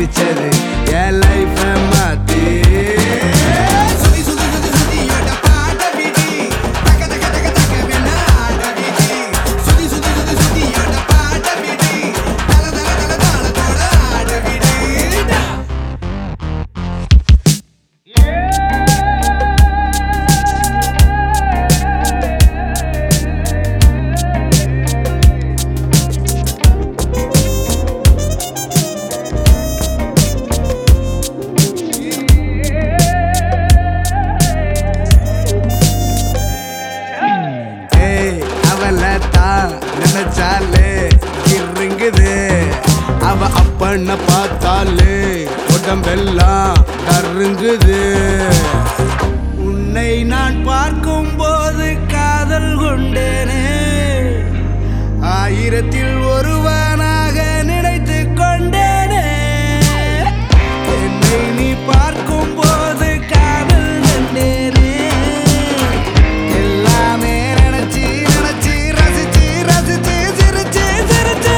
சிரிச்சது என் life மாத்தி நினைச்சாலே இருங்குது அவ அப்பண்ண பார்த்தாலே உடம்பெல்லாம் கருங்குது உன்னை நான் பார்க்கும் போது காதல் கொண்டேனே ஆயிரத்தில் ஒருவனாக நினைத்து கொண்டேனே என்னை நீ பார்க்கும் போது காதல் கொண்டேனே எல்லாமே நினைச்சு நினைச்சு ரசிச்சு ரசிச்சு சிரிச்சு சிரிச்சு